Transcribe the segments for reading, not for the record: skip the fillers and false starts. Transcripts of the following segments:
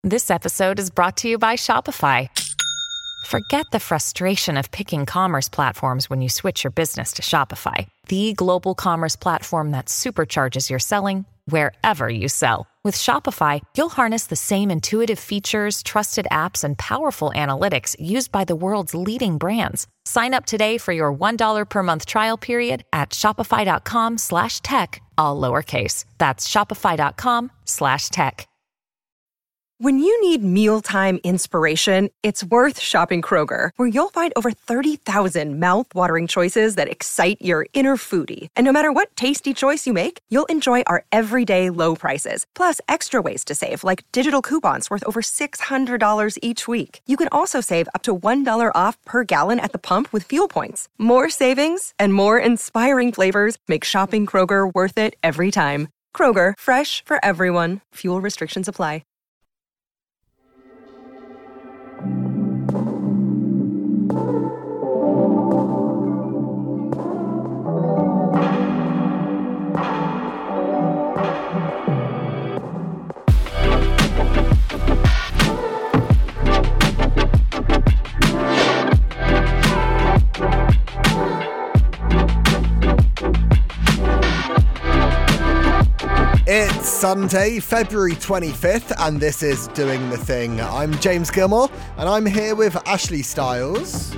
This episode is brought to you by Shopify. Forget the frustration of picking commerce platforms when you switch your business to Shopify, the global commerce platform that supercharges your selling wherever you sell. With Shopify, you'll harness the same intuitive features, trusted apps, and powerful analytics used by the world's leading brands. Sign up today for your $1 per month trial period at shopify.com/tech, all lowercase. That's shopify.com/tech. When you need mealtime inspiration, it's worth shopping Kroger, where you'll find over 30,000 mouth-watering choices that excite your inner foodie. And no matter what tasty choice you make, you'll enjoy our everyday low prices, plus extra ways to save, like digital coupons worth over $600 each week. You can also save up to $1 off per gallon at the pump with fuel points. More savings and more inspiring flavors make shopping Kroger worth it every time. Kroger, fresh for everyone. Fuel restrictions apply. It's Sunday, February 25th, and this is Doing the Thing. I'm James Gilmore, and I'm here with Ashley Styles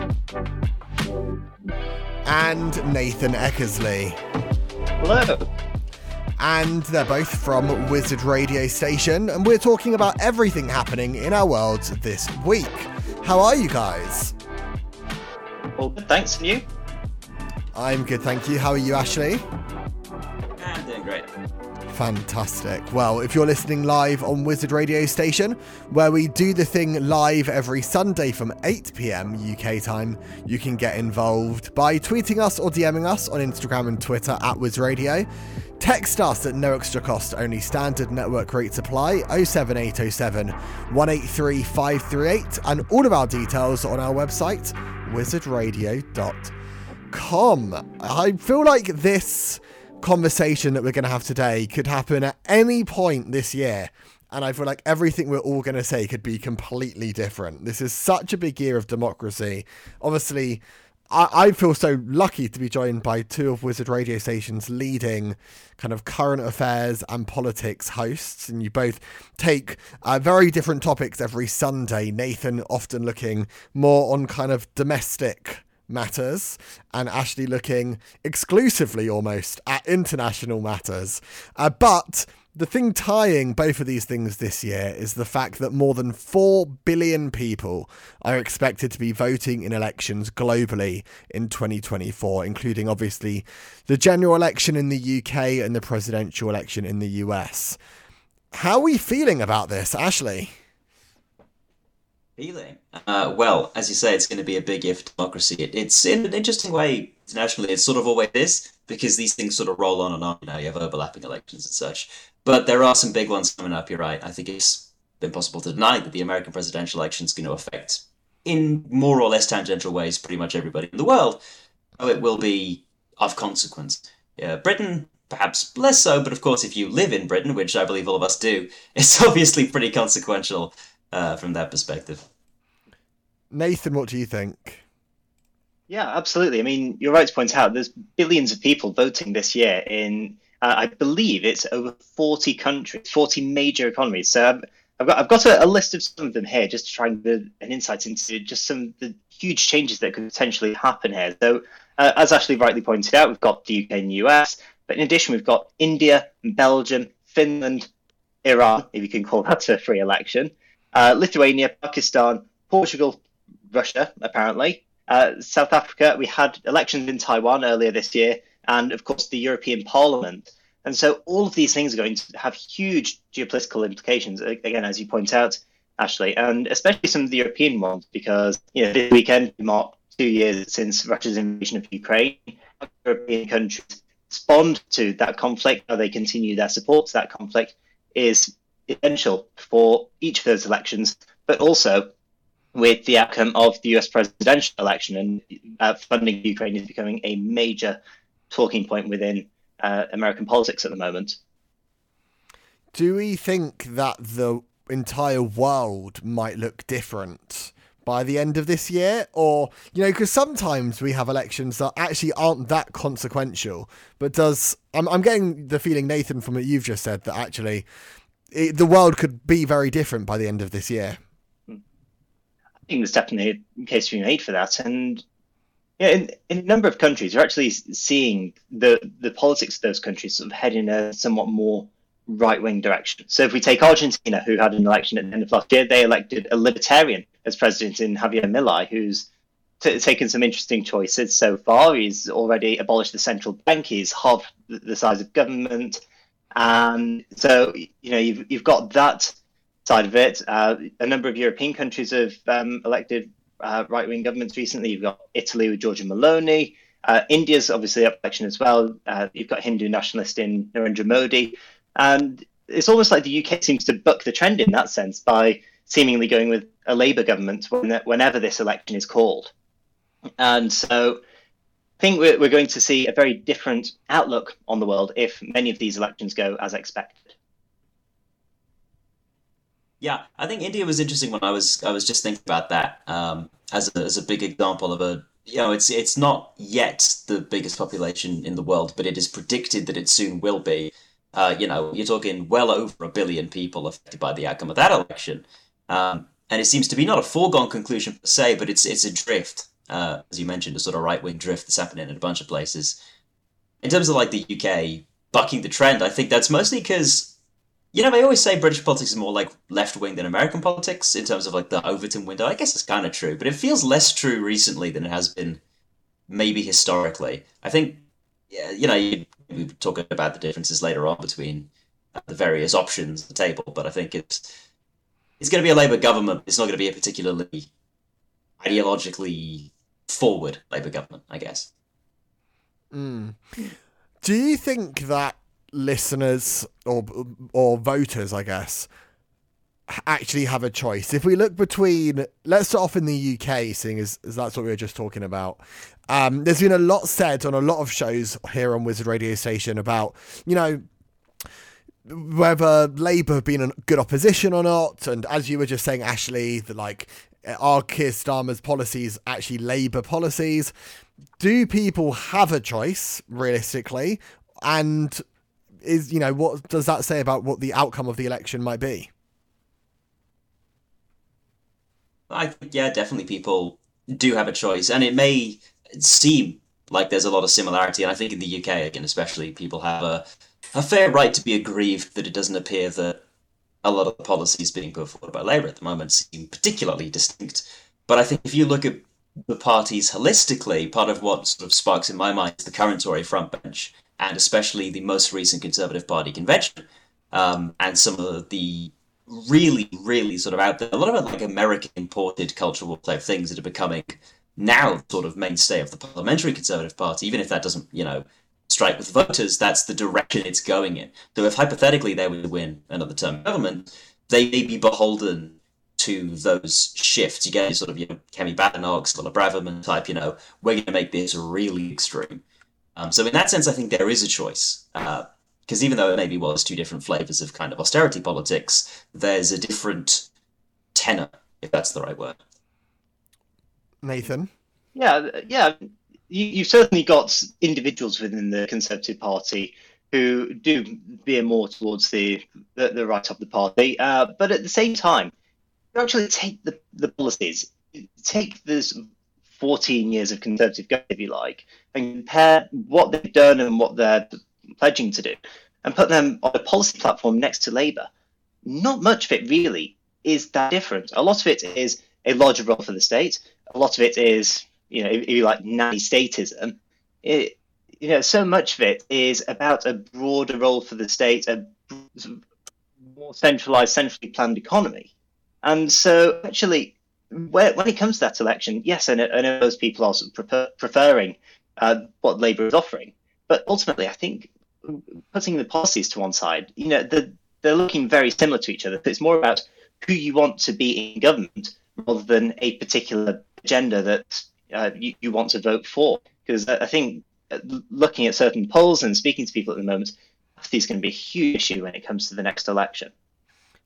and Nathan Eckersley. Hello. And they're both from Wizard Radio Station, and we're talking about everything happening in our world this week. How are you guys? All good, thanks. And you? I'm good, thank you. How are you, Ashley? I'm doing great. Fantastic. Well, if you're listening live on Wizard Radio Station, where we do the thing live every Sunday from 8 p.m. UK time, you can get involved by tweeting us or DMing us on Instagram and Twitter at Wiz Radio. Text us at no extra cost, only standard network rates apply, 07807 183 538, and all of our details on our website, wizardradio.com. I feel like this conversation that we're going to have today could happen at any point this year, and I feel like everything we're all going to say could be completely different. This is such a big year of democracy. Obviously, I feel so lucky to be joined by two of Wizard Radio Station's leading kind of current affairs and politics hosts, and you both take very different topics every Sunday. Nathan often looking more on kind of domestic matters, and Ashley looking exclusively almost at international matters. But the thing tying both of these things this year is the fact that more than 4 billion people are expected to be voting in elections globally in 2024, including obviously the general election in the UK and the presidential election in the US. How are we feeling about this, Ashley? Feeling? Well, as you say, it's going to be a big year for democracy. It's in an interesting way, internationally, it sort of always is, because these things sort of roll on and on. You know, you have overlapping elections and such. But there are some big ones coming up, you're right. I think it's impossible to deny that the American presidential election is going to affect, in more or less tangential ways, pretty much everybody in the world. So it will be of consequence. Britain, perhaps less so, but of course, if you live in Britain, which I believe all of us do, it's obviously pretty consequential from that perspective. Nathan, what do you think? Yeah, absolutely. I mean, you're right to point out there's billions of people voting this year in, I believe it's over 40 countries, 40 major economies. So I've got a list of some of them here just to try and give an insight into just some of the huge changes that could potentially happen here. So as Ashley rightly pointed out, we've got the UK and US, but in addition, we've got India, Belgium, Finland, Iran, if you can call that a free election, Lithuania, Pakistan, Portugal, Russia, apparently. South Africa, we had elections in Taiwan earlier this year, and of course the European Parliament. And so all of these things are going to have huge geopolitical implications, again, as you point out, Ashley, and especially some of the European ones, because this weekend we marked 2 years since Russia's invasion of Ukraine. European countries respond to that conflict, how they continue their support to that conflict is essential for each of those elections, but also with the outcome of the US presidential election, and funding Ukraine is becoming a major talking point within American politics at the moment. Do we think that the entire world might look different by the end of this year? Or, because sometimes we have elections that actually aren't that consequential, but I'm getting the feeling, Nathan, from what you've just said, that actually the world could be very different by the end of this year. I think there's definitely a case to be made for that. And in a number of countries, you're actually seeing the politics of those countries sort of head in a somewhat more right-wing direction. So if we take Argentina, who had an election at the end of last year, they elected a libertarian as president in Javier Milei, who's taken some interesting choices so far. He's already abolished the central bank. He's halved the size of government. And so, you've got that side of it. A number of European countries have elected right-wing governments recently. You've got Italy with Giorgia Meloni. India's obviously up election as well. You've got Hindu nationalist in Narendra Modi. And it's almost like the UK seems to buck the trend in that sense by seemingly going with a Labour government whenever this election is called. And so I think we're going to see a very different outlook on the world if many of these elections go as expected. Yeah, I think India was interesting when I was just thinking about that as a big example of it's not yet the biggest population in the world, but it is predicted that it soon will be. You're talking well over 1 billion people affected by the outcome of that election. And it seems to be not a foregone conclusion per se, but it's a drift, as you mentioned, a sort of right-wing drift that's happening in a bunch of places. In terms of like the UK bucking the trend, I think that's mostly because, they always say British politics is more like left-wing than American politics in terms of like the Overton window. I guess it's kind of true, but it feels less true recently than it has been maybe historically. I think, we were talking about the differences later on between the various options at the table, but I think it's going to be a Labour government. It's not going to be a particularly ideologically forward Labour government, I guess. Do you think that listeners or voters, I guess, actually have a choice? If we look between, let's start off in the UK, seeing as that's what we were just talking about. There's been a lot said on a lot of shows here on Wizard Radio Station about, whether Labour have been a good opposition or not. And as you were just saying, Ashley, that are Keir Starmer's policies actually Labour policies? Do people have a choice realistically? And what does that say about what the outcome of the election might be? I think, definitely people do have a choice, and it may seem like there's a lot of similarity. And I think in the UK, again, especially, people have a fair right to be aggrieved that it doesn't appear that a lot of the policies being put forward by Labour at the moment seem particularly distinct. But I think if you look at the parties holistically, part of what sort of sparks in my mind is the current Tory frontbench, and especially the most recent Conservative Party convention, and some of the really, really sort of out there, a lot of it like American imported cultural type things that are becoming now sort of mainstay of the parliamentary Conservative Party, even if that doesn't, strike with voters, that's the direction it's going in. So if hypothetically they were to win another term of government, they may be beholden to those shifts. You get sort of, Kemi Badenoch, Stella Braverman type, we're going to make this really extreme. So in that sense, I think there is a choice. Because even though it maybe was two different flavors of kind of austerity politics, there's a different tenor, if that's the right word. Nathan? Yeah. You've certainly got individuals within the Conservative Party who do veer more towards the right of the party. But at the same time, you actually take the policies, take this 14 years of Conservative government, if you like, and compare what they've done and what they're pledging to do, and put them on a policy platform next to Labour. Not much of it really is that different. A lot of it is a larger role for the state. A lot of it is, if you like, nanny statism. So much of it is about a broader role for the state, a more centralised, centrally planned economy. And so actually, when it comes to that election, yes, I know those people are sort of preferring what Labour is offering. But ultimately, I think putting the policies to one side, they're looking very similar to each other. It's more about who you want to be in government rather than a particular agenda that you want to vote for. Because I think looking at certain polls and speaking to people at the moment, apathy is going to be a huge issue when it comes to the next election.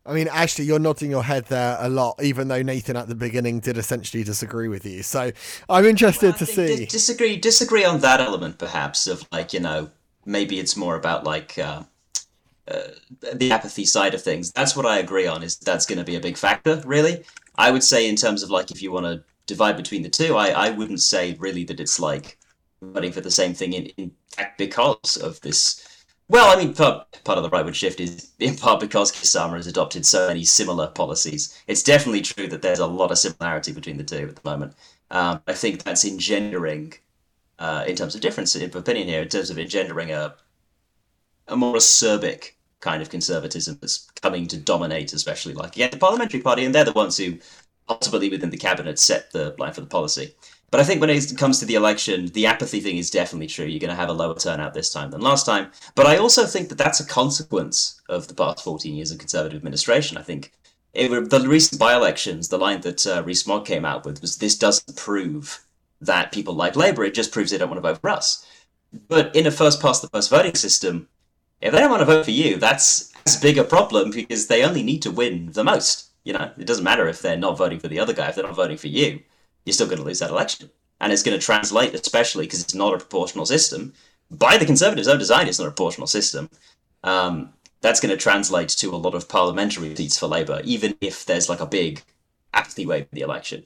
I mean, Ashley, you're nodding your head there a lot, even though Nathan at the beginning did essentially disagree with you. So I'm interested to see. Disagree on that element, perhaps, of like, maybe it's more about like the apathy side of things. That's what I agree on, is that's going to be a big factor, really. I would say in terms of like, if you want to divide between the two, I wouldn't say really that it's like voting for the same thing in fact because of this. Well, I mean, part of the rightward shift is in part because Keir Starmer has adopted so many similar policies. It's definitely true that there's a lot of similarity between the two at the moment. I think that's engendering, in terms of difference of opinion here, in terms of engendering a more acerbic kind of conservatism that's coming to dominate, especially like the Parliamentary Party, and they're the ones who ultimately within the cabinet set the line for the policy. But I think when it comes to the election, the apathy thing is definitely true. You're going to have a lower turnout this time than last time. But I also think that that's a consequence of the past 14 years of Conservative administration. I think the recent by-elections, the line that Rees-Mogg came out with was, this doesn't prove that people like Labour, it just proves they don't want to vote for us. But in a first-past-the-post voting system, if they don't want to vote for you, that's a bigger problem because they only need to win the most. It doesn't matter if they're not voting for the other guy. If they're not voting for you, you're still going to lose that election. And it's going to translate, especially because it's not a proportional system. By the Conservatives' own design, it's not a proportional system. That's going to translate to a lot of parliamentary seats for Labour, even if there's like a big apathy wave in the election.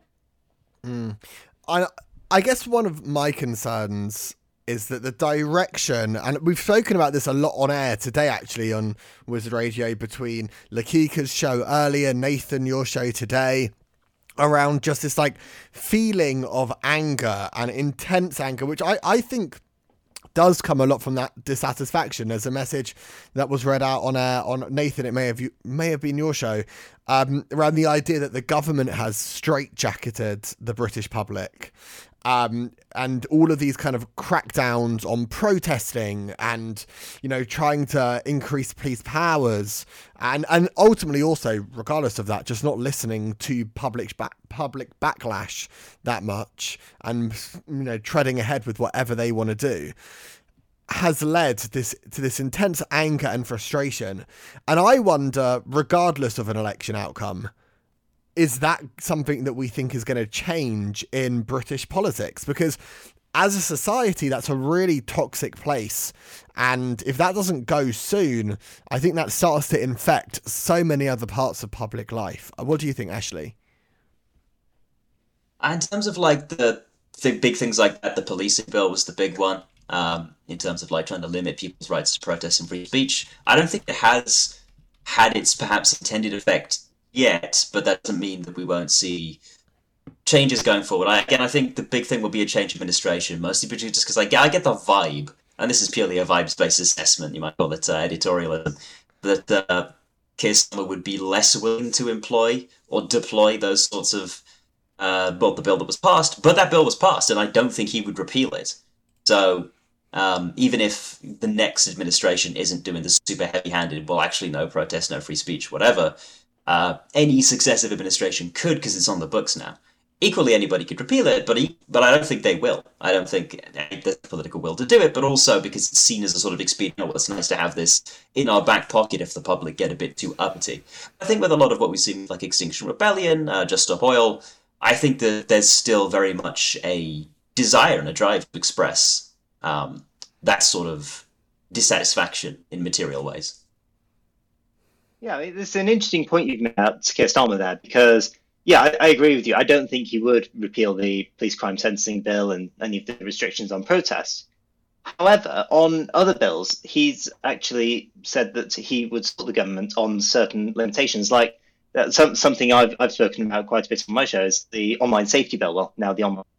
I guess one of my concerns is that the direction, and we've spoken about this a lot on air today, actually, on Wizard Radio, between Lakika's show earlier, Nathan, your show today, around just this like feeling of anger and intense anger, which I think does come a lot from that dissatisfaction. There's a message that was read out on Nathan, it may have been your show, around the idea that the government has straitjacketed the British public. And all of these kind of crackdowns on protesting and, trying to increase police powers and ultimately also, regardless of that, just not listening to public backlash that much and, treading ahead with whatever they want to do, has led to this intense anger and frustration. And I wonder, regardless of an election outcome, is that something that we think is going to change in British politics? Because as a society, that's a really toxic place. And if that doesn't go soon, I think that starts to infect so many other parts of public life. What do you think, Ashley? In terms of like the big things like that, the policing bill was the big one. In terms of like trying to limit people's rights to protest and free speech, I don't think it has had its perhaps intended effect yet, but that doesn't mean that we won't see changes going forward. I think the big thing will be a change of administration, mostly just because I get the vibe, and this is purely a vibes-based assessment, you might call it editorialism, that Keir Starmer would be less willing to employ or deploy those sorts of, the bill that was passed, but that bill was passed, and I don't think he would repeal it. So even if the next administration isn't doing the super heavy-handed, well, actually no protest, no free speech, whatever, any successive administration could, because it's on the books now. Equally, anybody could repeal it, but I don't think they will. I don't think there's the political will to do it, but also because it's seen as a sort of expedient. Well, it's nice to have this in our back pocket if the public get a bit too uppity. I think with a lot of what we've seen, like Extinction Rebellion, Just Stop Oil, I think that there's still very much a desire and a drive to express that sort of dissatisfaction in material ways. Yeah, it's an interesting point you've made out to Keir Starmer there, because, I agree with you. I don't think he would repeal the police crime sentencing bill and any of the restrictions on protests. However, on other bills, he's actually said that he would support the government on certain limitations, like something I've spoken about quite a bit on my show is the online safety bill. Well, now the online.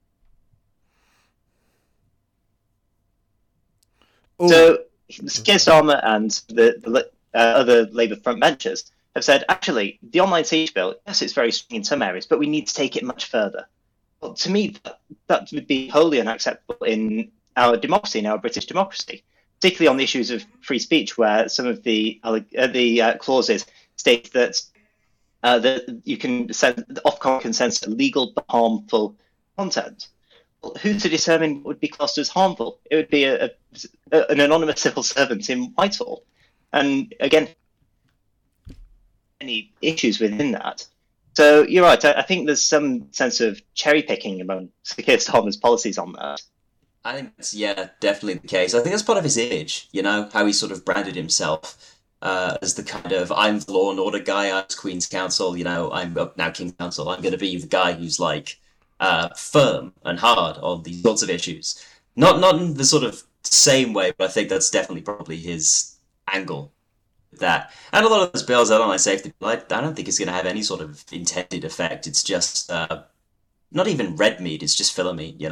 Ooh. So Keir Starmer and the other Labour frontbenchers have said, actually, the online safety bill, yes, it's very strong in some areas, but we need to take it much further. Well, to me, that would be wholly unacceptable in our democracy, in our British democracy, particularly on the issues of free speech, where some of the clauses state that you can Ofcom can censor illegal but harmful content. Well, who's to determine what would be classed as harmful? It would be an anonymous civil servant in Whitehall. And again, any issues within that. So you're right. I think there's some sense of cherry picking among Sir Keir Starmer's policies on that. I think that's, definitely the case. I think that's part of his image, how he sort of branded himself as the kind of, I'm the law and order guy, I'm Queen's Counsel, I'm now King's Counsel, I'm going to be the guy who's like firm and hard on these sorts of issues. Not in the sort of same way, but I think that's definitely probably his angle with that. And a lot of those bills, online safety, I don't think it's going to have any sort of intended effect. It's just not even red meat, it's just filler meat,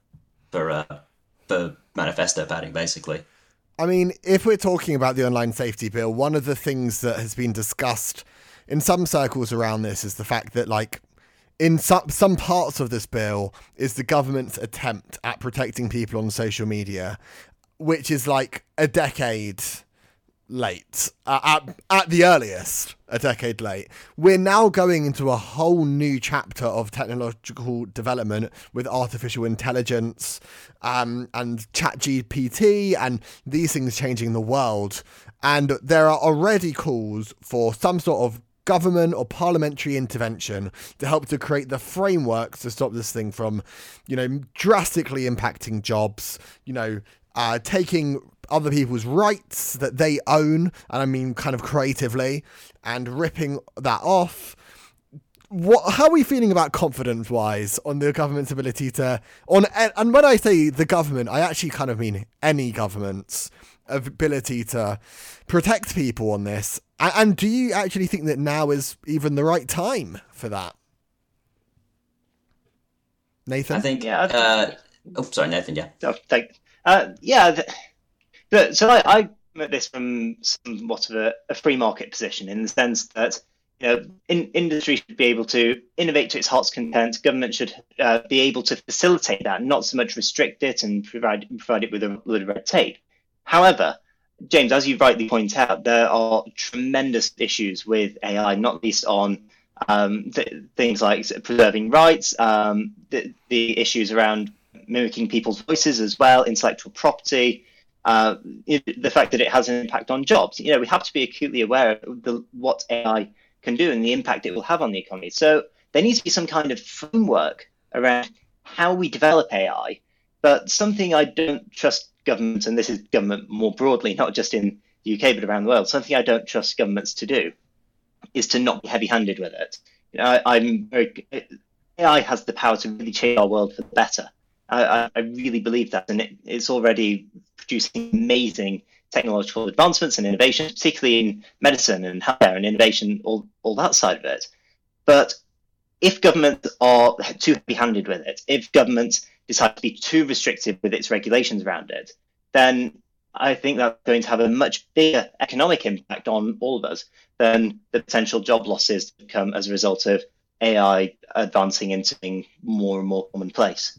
for manifesto padding, basically. I mean, if we're talking about the online safety bill, one of the things that has been discussed in some circles around this is the fact that, like, in some parts of this bill is the government's attempt at protecting people on social media, which is like a decade late, at the earliest, a decade late. We're now going into a whole new chapter of technological development with artificial intelligence and ChatGPT and these things changing the world. And there are already calls for some sort of government or parliamentary intervention to help to create the frameworks to stop this thing from, drastically impacting jobs, taking other people's rights that they own, and I mean kind of creatively, and ripping that off. How are we feeling about confidence-wise on the government's ability to, and when I say the government, I actually kind of mean any government's ability to protect people on this? And do you actually think that now is even the right time for that? Nathan? I think, sorry, Nathan, yeah. So I come at this from somewhat of a free market position, in the sense that industry should be able to innovate to its heart's content. Government should be able to facilitate that, not so much restrict it and provide it with a load of red tape. However, James, as you rightly point out, there are tremendous issues with AI, not least on things like preserving rights, the issues around mimicking people's voices as well, intellectual property, the fact that it has an impact on jobs. We have to be acutely aware of what AI can do and the impact it will have on the economy. So there needs to be some kind of framework around how we develop AI. But something I don't trust governments, and this is government more broadly, not just in the UK but around the world, something I don't trust governments to do is to not be heavy-handed with it. AI has the power to really change our world for the better. I really believe that, and it's already producing amazing technological advancements and innovations, particularly in medicine and healthcare and innovation, all that side of it. But if governments are too heavy-handed with it, if governments decide to be too restrictive with its regulations around it, then I think that's going to have a much bigger economic impact on all of us than the potential job losses that come as a result of AI advancing into being more and more commonplace.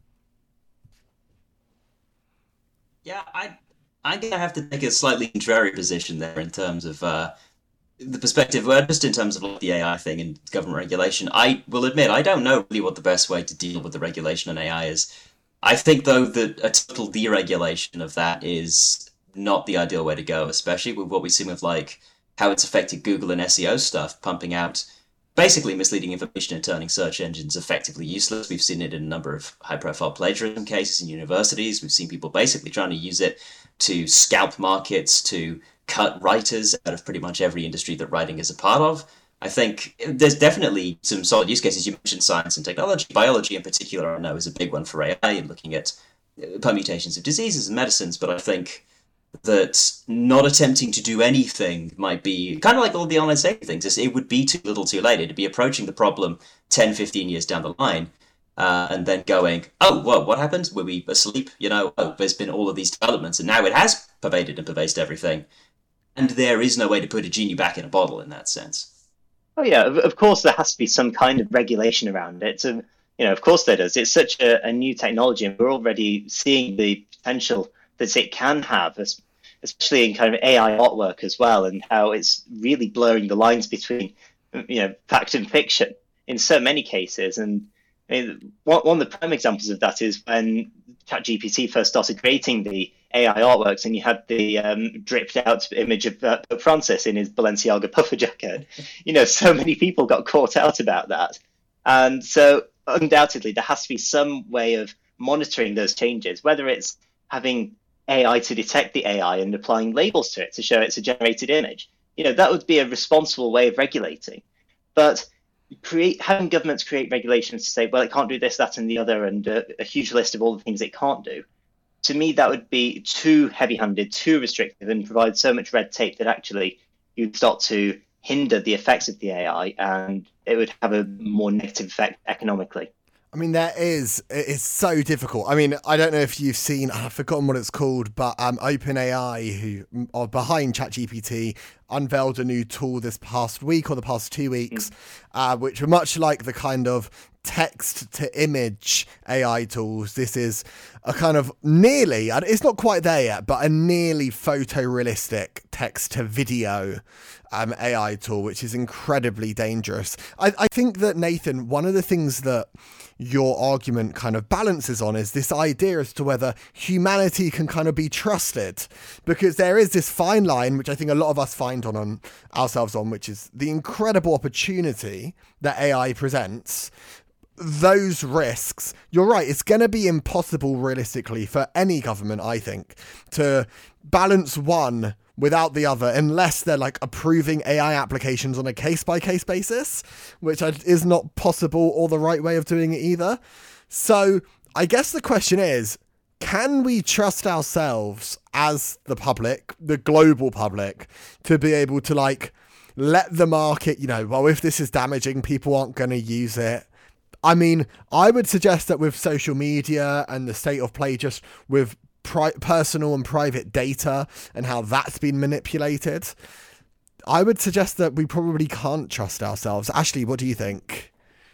Yeah, I'm going to have to take a slightly contrary position there in terms of the perspective, just in terms of like the AI thing and government regulation. I will admit, I don't know really what the best way to deal with the regulation on AI is. I think, though, that a total deregulation of that is not the ideal way to go, especially with what we've seen with like how it's affected Google and SEO stuff, pumping out basically misleading information and turning search engines effectively useless. We've seen it in a number of high-profile plagiarism cases in universities. We've seen people basically trying to use it to scalp markets, to cut writers out of pretty much every industry that writing is a part of. I think there's definitely some solid use cases. You mentioned science and technology. Biology in particular, I know, is a big one for AI and looking at permutations of diseases and medicines, but I think that not attempting to do anything might be kind of like all the online safety things. It would be too little too late. It'd be approaching the problem 10, 15 years down the line and then going, oh, well, what happened? Were we asleep? There's been all of these developments and now it has pervaded and pervased everything. And there is no way to put a genie back in a bottle in that sense. Oh, yeah, of course there has to be some kind of regulation around it. So, of course there does. It's such a new technology and we're already seeing the potential that it can have, especially in kind of AI artwork as well, and how it's really blurring the lines between, fact and fiction in so many cases. And one of the prime examples of that is when ChatGPT first started creating the AI artworks, and you had the dripped out image of Pope Francis in his Balenciaga puffer jacket. So many people got caught out about that. And so undoubtedly there has to be some way of monitoring those changes, whether it's having AI to detect the AI and applying labels to it to show it's a generated image. That would be a responsible way of regulating. But having governments create regulations to say, well, it can't do this, that, and the other, and a huge list of all the things it can't do, to me, that would be too heavy-handed, too restrictive, and provide so much red tape that actually you'd start to hinder the effects of the AI, and it would have a more negative effect economically. I mean, it's so difficult. I mean, I don't know if you've seen, I've forgotten what it's called, but OpenAI, who are behind ChatGPT, unveiled a new tool this past week or the past 2 weeks, which are much like the kind of text to image AI tools. This is a kind of nearly, it's not quite there yet, but a nearly photorealistic text to video AI tool, which is incredibly dangerous. I think that, Nathan, one of the things that your argument kind of balances on is this idea as to whether humanity can kind of be trusted, because there is this fine line, which I think a lot of us find on ourselves on, which is the incredible opportunity that AI presents. Those risks, you're right, it's going to be impossible realistically for any government, I think, to balance one without the other, unless they're like approving AI applications on a case-by-case basis, which is not possible or the right way of doing it either. So I guess the question is, can we trust ourselves as the public, the global public, to be able to let the market, well, if this is damaging, people aren't going to use it. I mean, I would suggest that with social media and the state of play just with personal and private data and how that's been manipulated, I would suggest that we probably can't trust ourselves. Ashley, what do you think?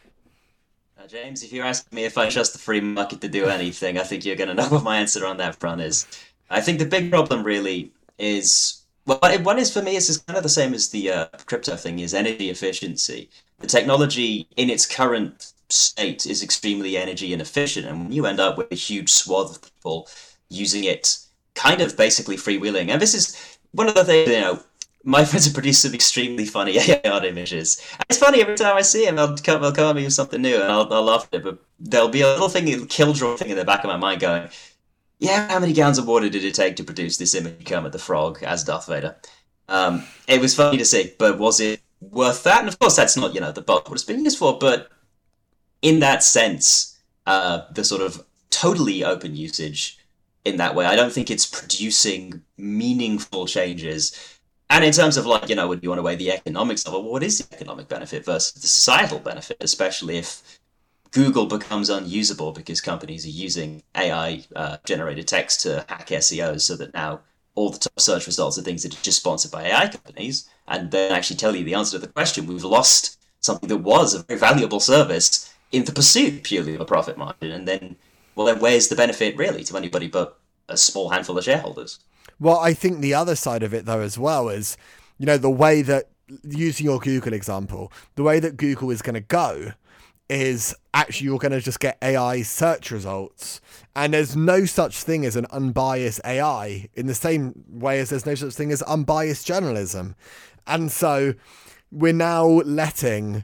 James, if you're asking me if I trust the free market to do anything, I think you're going to know what my answer on that front is. I think the big problem really is, well, one is for me, is kind of the same as the crypto thing, is energy efficiency. The technology in its current state is extremely energy inefficient, and when you end up with a huge swath of people using it kind of basically freewheeling, and this is one of the things, my friends have produced some extremely funny AI art images. And it's funny, every time I see them, they'll come at me with something new, and I'll laugh at it, but there'll be a little thing, a Killdraw thing in the back of my mind going, yeah, how many gallons of water did it take to produce this image of Kermit the Frog as Darth Vader? It was funny to see, but was it worth that? And of course, that's not, the bulk what it's been used for, but in that sense, the sort of totally open usage in that way, I don't think it's producing meaningful changes. And in terms of when you want to weigh the economics of it, what is the economic benefit versus the societal benefit, especially if Google becomes unusable because companies are using AI generated text to hack SEOs, so that now all the top search results are things that are just sponsored by AI companies, and then actually tell you the answer to the question. We've lost something that was a very valuable service in the pursuit purely of a profit margin, and then where's the benefit really to anybody but a small handful of shareholders? Well, I think the other side of it, though, as well, is, the way that, using your Google example, the way that Google is going to go is actually you're going to just get AI search results. And there's no such thing as an unbiased AI, in the same way as there's no such thing as unbiased journalism. And so we're now letting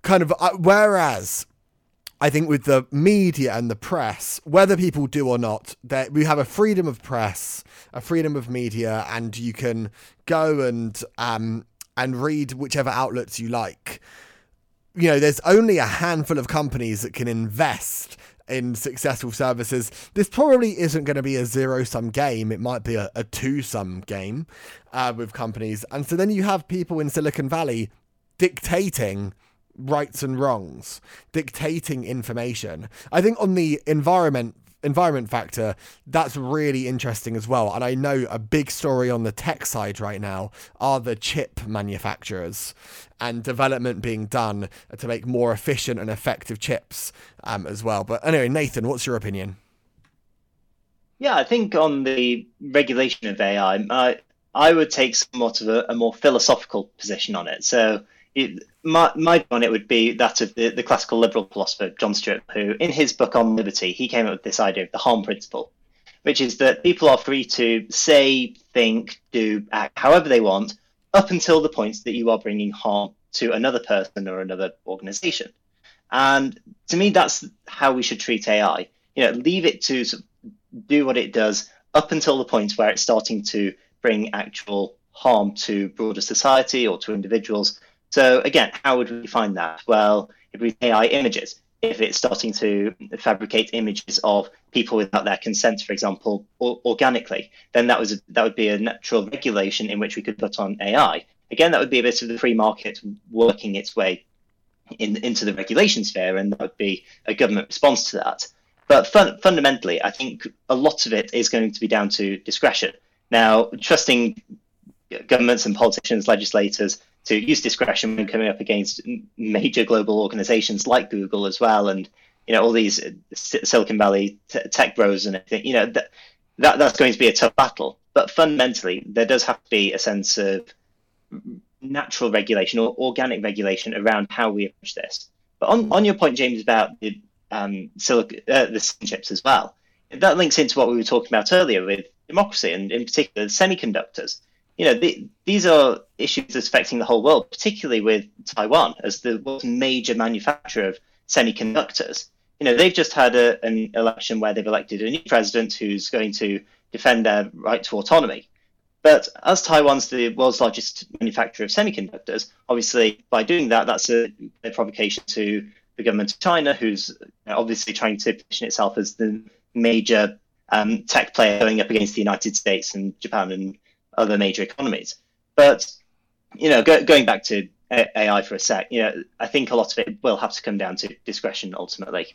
whereas I think with the media and the press, whether people do or not, that we have a freedom of press, a freedom of media, and you can go and read whichever outlets you like. There's only a handful of companies that can invest in successful services. This probably isn't going to be a zero-sum game. It might be a two-sum game with companies. And so then you have people in Silicon Valley dictating rights and wrongs, dictating information. I think on the environment factor, that's really interesting as well. And I know a big story on the tech side right now are the chip manufacturers and development being done to make more efficient and effective chips as well. But anyway, Nathan, what's your opinion? Yeah, I think on the regulation of AI, I would take somewhat of a more philosophical position on it. So my on it would be that of the classical liberal philosopher John Stuart, who in his book on liberty, he came up with this idea of the harm principle, which is that people are free to say, think, do, act however they want up until the point that you are bringing harm to another person or another organization. And to me, that's how we should treat AI. Leave it to sort of do what it does up until the point where it's starting to bring actual harm to broader society or to individuals. So again, how would we find that? Well, if we AI images, if it's starting to fabricate images of people without their consent, for example, organically, then that would be a natural regulation in which we could put on AI. Again, that would be a bit of the free market working its way into the regulation sphere, and that would be a government response to that. But fundamentally, I think a lot of it is going to be down to discretion. Now, trusting governments and politicians, legislators to use discretion when coming up against major global organizations like Google as well, and all these Silicon Valley tech bros and everything, that's going to be a tough battle. But fundamentally, there does have to be a sense of natural regulation or organic regulation around how we approach this. But on your point, James, about the silicon chips as well, that links into what we were talking about earlier with democracy, and in particular semiconductors. These are issues that's affecting the whole world, particularly with Taiwan as the world's major manufacturer of semiconductors. They've just had an election where they've elected a new president who's going to defend their right to autonomy. But as Taiwan's the world's largest manufacturer of semiconductors, obviously by doing that, that's a provocation to the government of China, who's obviously trying to position itself as the major tech player going up against the United States and Japan and other major economies. But, going back to AI for a sec, I think a lot of it will have to come down to discretion ultimately.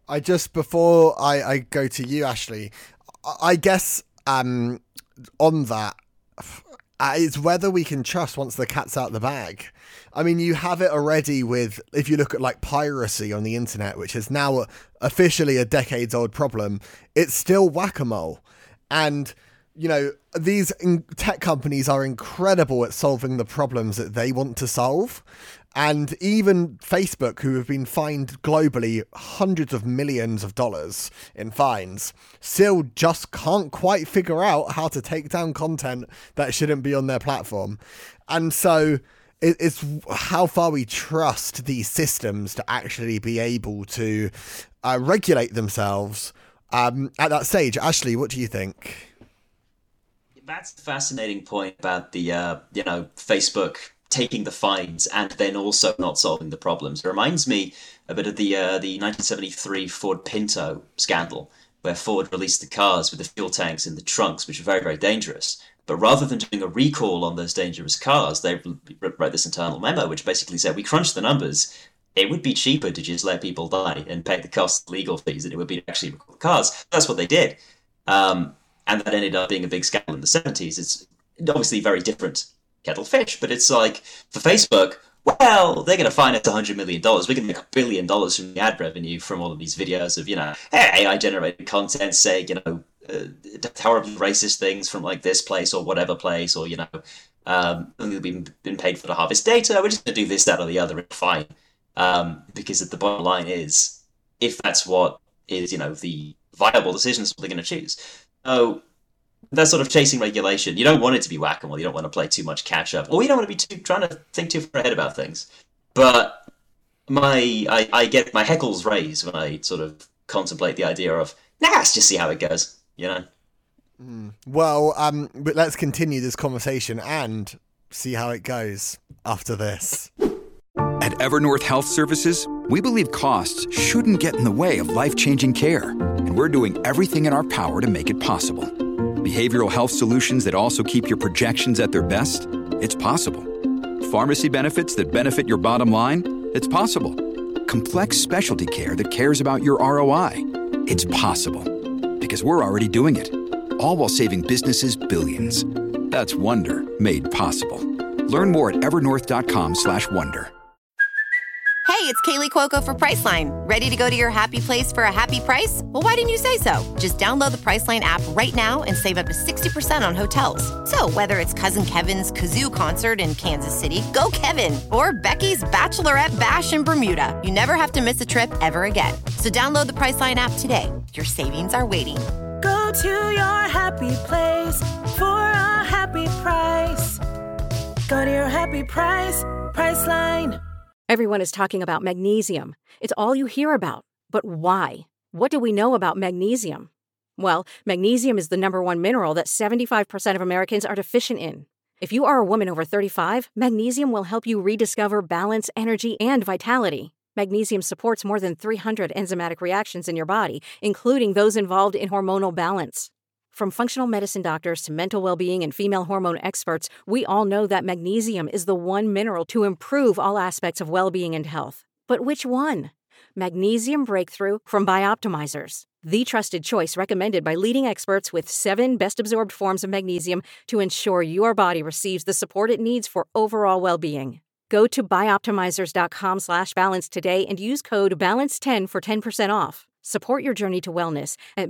Before I go to you, Ashley, I guess on that, it's whether we can trust once the cat's out the bag. I mean, you have it already with, if you look at like piracy on the internet, which is now officially a decades old problem, it's still whack-a-mole. And, these tech companies are incredible at solving the problems that they want to solve. And even Facebook, who have been fined globally hundreds of millions of dollars in fines, still just can't quite figure out how to take down content that shouldn't be on their platform. And so it's how far we trust these systems to actually be able to regulate themselves at that stage. Ashley, what do you think? That's the fascinating point about the, Facebook taking the fines and then also not solving the problems. It reminds me a bit of the 1973 Ford Pinto scandal, where Ford released the cars with the fuel tanks in the trunks, which are very, very dangerous. But rather than doing a recall on those dangerous cars, they wrote this internal memo, which basically said, we crunched the numbers. It would be cheaper to just let people die and pay the cost of legal fees than it would be to actually recall the cars. That's what they did. And that ended up being a big scandal in the 70s. It's obviously very different kettle of fish, but it's like, for Facebook, well, they're going to fine us $100 million. We're going to make $1 billion from the ad revenue from all of these videos of, AI-generated content saying, horribly racist things from like this place or whatever place, or, we've been paid for to harvest data. We're just going to do this, that, or the other, and fine. Because the bottom line is, if that's what is, the viable decision, that's what they're going to choose. So that's sort of chasing regulation. You don't want it to be whack-a-mole. You don't want to play too much catch-up, or you don't want to be trying to think too far ahead about things. But I get my heckles raised when I sort of contemplate the idea of, let's just see how it goes, Well, but let's continue this conversation and see how it goes after this. At Evernorth Health Services, we believe costs shouldn't get in the way of life-changing care, and we're doing everything in our power to make it possible. Behavioral health solutions that also keep your projections at their best? It's possible. Pharmacy benefits that benefit your bottom line? It's possible. Complex specialty care that cares about your ROI? It's possible. Because we're already doing it. All while saving businesses billions. That's Wonder made possible. Learn more at evernorth.com/wonder. Hey, it's Kaylee Cuoco for Priceline. Ready to go to your happy place for a happy price? Well, why didn't you say so? Just download the Priceline app right now and save up to 60% on hotels. So whether it's Cousin Kevin's Kazoo Concert in Kansas City, go Kevin, or Becky's Bachelorette Bash in Bermuda, you never have to miss a trip ever again. So download the Priceline app today. Your savings are waiting. Go Go to your happy place for a happy price. Go to your happy price, Priceline. Everyone is talking about magnesium. It's all you hear about. But why? What do we know about magnesium? Well, magnesium is the number one mineral that 75% of Americans are deficient in. If you are a woman over 35, magnesium will help you rediscover balance, energy, and vitality. Magnesium supports more than 300 enzymatic reactions in your body, including those involved in hormonal balance. From functional medicine doctors to mental well-being and female hormone experts, we all know that magnesium is the one mineral to improve all aspects of well-being and health. But which one? Magnesium Breakthrough from Bioptimizers, the trusted choice recommended by leading experts with 7 best-absorbed forms of magnesium to ensure your body receives the support it needs for overall well-being. Go to bioptimizers.com/balance today and use code BALANCE10 for 10% off. Support your journey to wellness at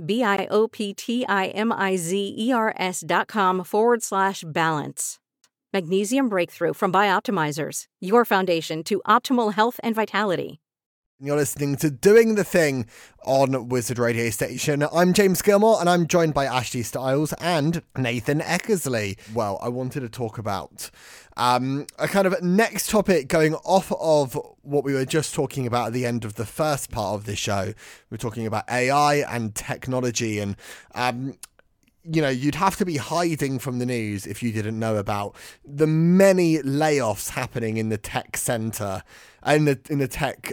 bioptimizers.com/balance. Magnesium Breakthrough from Bioptimizers, your foundation to optimal health and vitality. You're listening to Doing the Thing on Wizard Radio Station. I'm James Gilmore and I'm joined by Ashley Styles and Nathan Eckersley. Well, I wanted to talk about a kind of next topic going off of what we were just talking about at the end of the first part of this show. We're talking about AI and technology and you know, you'd have to be hiding from the news if you didn't know about the many layoffs happening in the tech sector, in the tech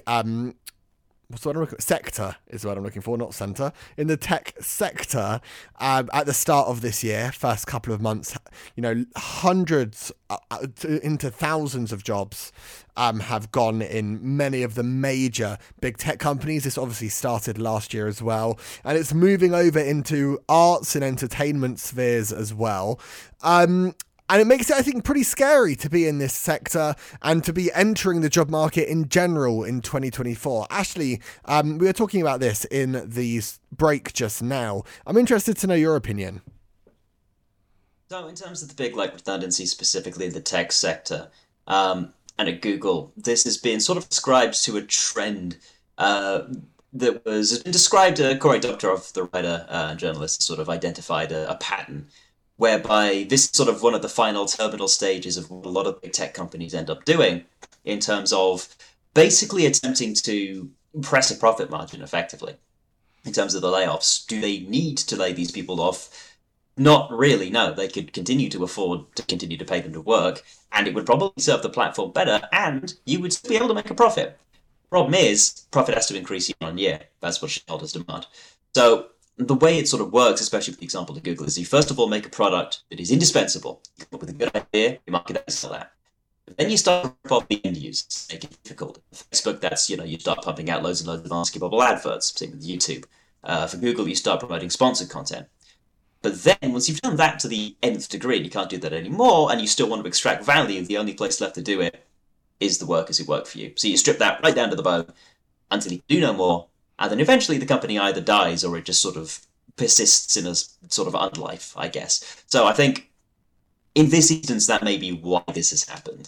sector is what I'm looking for, not centre. In the tech sector, at the start of this year, first couple of months, you know, hundreds into thousands of jobs have gone in many of the major big tech companies. This obviously started last year as well, and it's moving over into arts and entertainment spheres as well. And it makes it, I think, pretty scary to be in this sector and to be entering the job market in general in 2024. Ashley, we were talking about this in the break just now. I'm interested to know your opinion. So in terms of the big redundancy, specifically in the tech sector, and at Google, this has been sort of ascribed to a trend that has been described. Cory Doctorow, the writer and journalist, sort of identified a pattern whereby this is sort of one of the final terminal stages of what a lot of big tech companies end up doing in terms of basically attempting to press a profit margin effectively. In terms of the layoffs, do they need to lay these people off? Not really, no. They could continue to afford to continue to pay them to work, and it would probably serve the platform better, and you would still be able to make a profit. Problem is, profit has to increase year on year. That's what shareholders demand. So the way it sort of works, especially with the example of Google, is you first of all make a product that is indispensable. You come up with a good idea, you market that and sell that. But then you start to rip off the end users, make it difficult. For Facebook, that's, you start pumping out loads and loads of unskippable adverts, same with YouTube. For Google, you start promoting sponsored content. But then, once you've done that to the nth degree, and you can't do that anymore, and you still want to extract value, the only place left to do it is the workers who work for you. So you strip that right down to the bone until you do no more. And then eventually the company either dies or it just sort of persists in a sort of unlife, I guess. So I think in this instance, that may be why this has happened.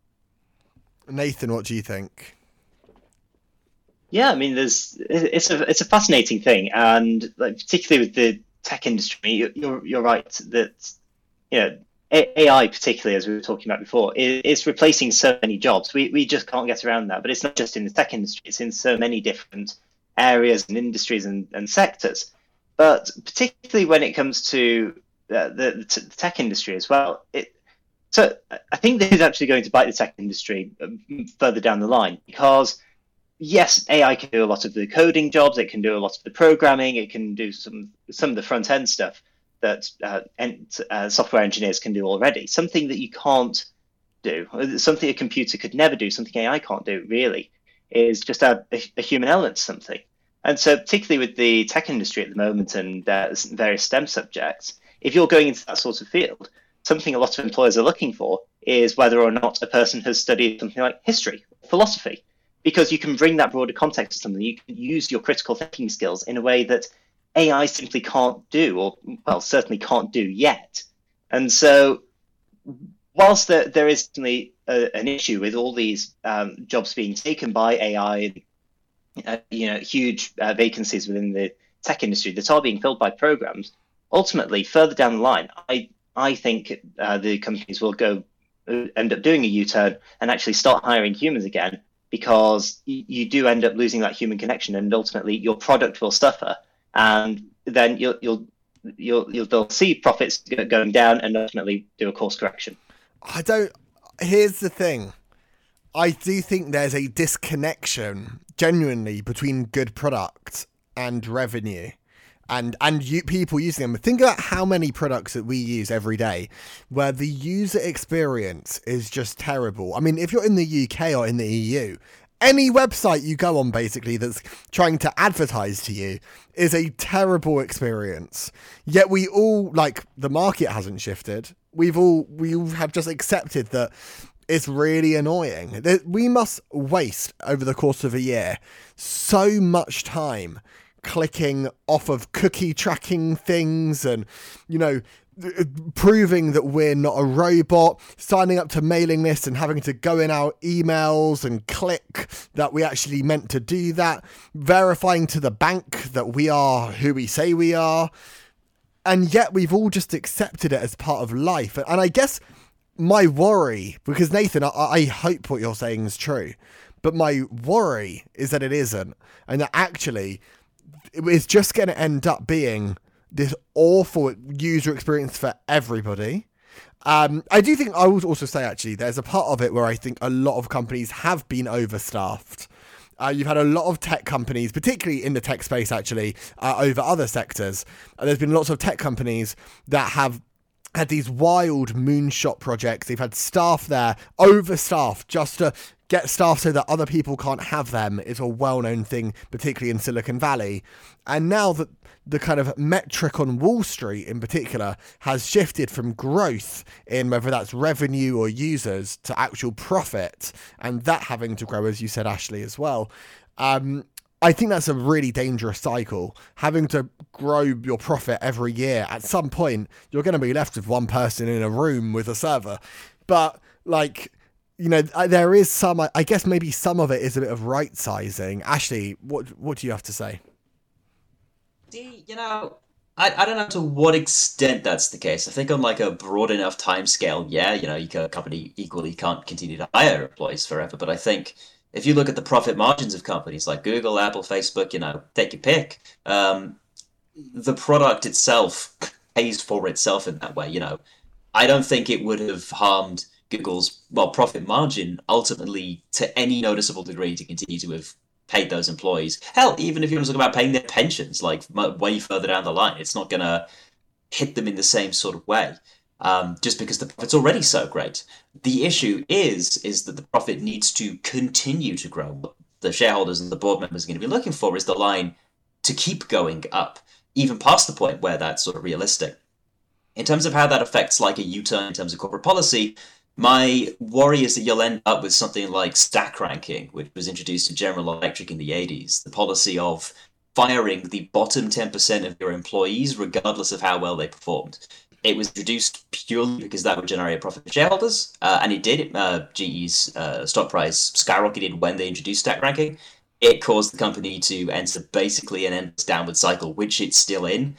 Nathan, what do you think? Yeah, I mean, it's a fascinating thing, and particularly with the tech industry, you're right that AI, particularly as we were talking about before, is replacing so many jobs. We just can't get around that. But it's not just in the tech industry; it's in so many different areas and industries and sectors. But particularly when it comes to the tech industry as well, so I think this is actually going to bite the tech industry further down the line, because yes, AI can do a lot of the coding jobs, it can do a lot of the programming, it can do some of the front end stuff that software engineers can do already. Something that you can't do, something a computer could never do, something AI can't do really, is just add a human element to something. And so particularly with the tech industry at the moment and various STEM subjects, if you're going into that sort of field, something a lot of employers are looking for is whether or not a person has studied something like history, philosophy, because you can bring that broader context to something. You can use your critical thinking skills in a way that AI simply can't do, or, well, certainly can't do yet. And so whilst there is certainly an issue with all these jobs being taken by AI, huge vacancies within the tech industry that are being filled by programs, ultimately, further down the line, I think the companies will end up doing a U-turn and actually start hiring humans again, because you do end up losing that human connection, and ultimately your product will suffer, and then they'll see profits going down and ultimately do a course correction. Here's the thing. I do think there's a disconnection genuinely between good product and revenue and people using them. Think about how many products that we use every day where the user experience is just terrible. I mean, if you're in the UK or in the EU, any website you go on basically that's trying to advertise to you is a terrible experience. Yet we all, like, the market hasn't shifted. We have just accepted that it's really annoying. We must waste over the course of a year so much time clicking off of cookie tracking things and, proving that we're not a robot, signing up to mailing lists and having to go in our emails and click that we actually meant to do that, verifying to the bank that we are who we say we are. And yet we've all just accepted it as part of life. And I guess my worry, because Nathan, I hope what you're saying is true, but my worry is that it isn't, and that actually it's just going to end up being this awful user experience for everybody. I do think, I would also say actually, there's a part of it where I think a lot of companies have been overstaffed. You've had a lot of tech companies, particularly in the tech space actually, over other sectors. There's been lots of tech companies that have had these wild moonshot projects. They've had staff there, overstaffed, just to get staff so that other people can't have them. It's a well-known thing, particularly in Silicon Valley. And now that the kind of metric on Wall Street in particular has shifted from growth in whether that's revenue or users to actual profit, and that having to grow, as you said, Ashley, as well. I think that's a really dangerous cycle. Having to grow your profit every year, at some point, you're going to be left with one person in a room with a server. But, there is some, I guess maybe some of it is a bit of right sizing. Ashley, what do you have to say? I don't know to what extent that's the case. I think on like a broad enough timescale, a company equally can't continue to hire employees forever. But I think if you look at the profit margins of companies like Google, Apple, Facebook, take your pick, the product itself pays for itself in that way. I don't think it would have harmed Google's, profit margin ultimately to any noticeable degree to continue to have paid those employees. Hell, even if you want to talk about paying their pensions, like way further down the line, it's not going to hit them in the same sort of way, just because the profit's already so great. The issue is that the profit needs to continue to grow. What the shareholders and the board members are going to be looking for is the line to keep going up, even past the point where that's sort of realistic. In terms of how that affects like a U-turn in terms of corporate policy, my worry is that you'll end up with something like stack ranking, which was introduced in General Electric in the 80s, the policy of firing the bottom 10% of your employees regardless of how well they performed. It was introduced purely because that would generate a profit for shareholders, and it did. GE's stock price skyrocketed when they introduced stack ranking. It caused the company to enter basically an endless downward cycle, which it's still in.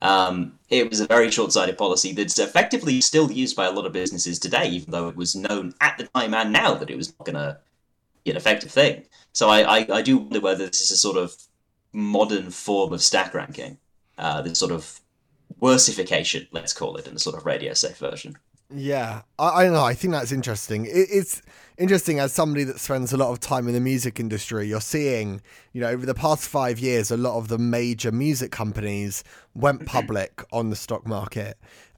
It was a very short-sighted policy that's effectively still used by a lot of businesses today, even though it was known at the time and now that it was not going to be an effective thing. So I do wonder whether this is a sort of modern form of stack ranking, this sort of worsification, let's call it, in the sort of radio safe version. Yeah, I don't know. I think that's interesting. It's interesting as somebody that spends a lot of time in the music industry. You're seeing, over the past 5 years, a lot of the major music companies went public on the stock market,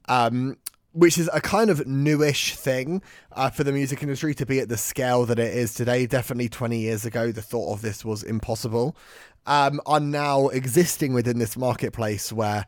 which is a kind of newish thing for the music industry to be at the scale that it is today. Definitely 20 years ago, the thought of this was impossible. Are now existing within this marketplace where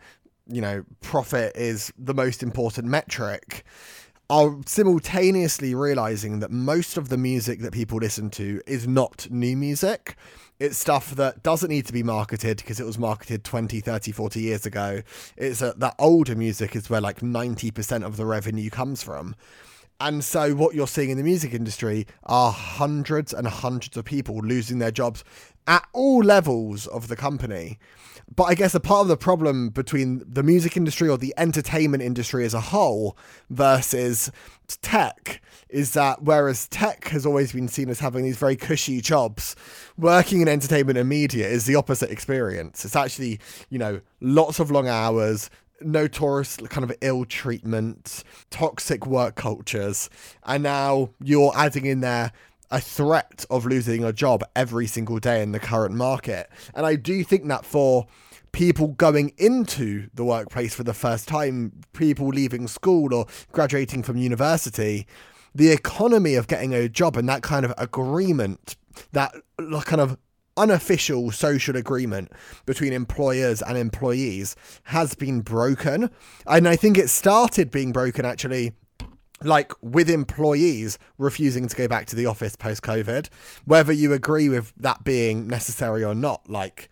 profit is the most important metric, are simultaneously realizing that most of the music that people listen to is not new music. It's stuff that doesn't need to be marketed because it was marketed 20, 30, 40 years ago. It's that older music is where like 90% of the revenue comes from. And so what you're seeing in the music industry are hundreds and hundreds of people losing their jobs at all levels of the company. But I guess a part of the problem between the music industry or the entertainment industry as a whole versus tech is that whereas tech has always been seen as having these very cushy jobs, working in entertainment and media is the opposite experience. It's actually, lots of long hours, notorious kind of ill treatment, toxic work cultures, and now you're adding in there a threat of losing a job every single day in the current market. And I do think that for people going into the workplace for the first time, people leaving school or graduating from university, the economy of getting a job and that kind of agreement, that kind of unofficial social agreement between employers and employees has been broken. And I think it started being broken actually with employees refusing to go back to the office post-COVID, whether you agree with that being necessary or not.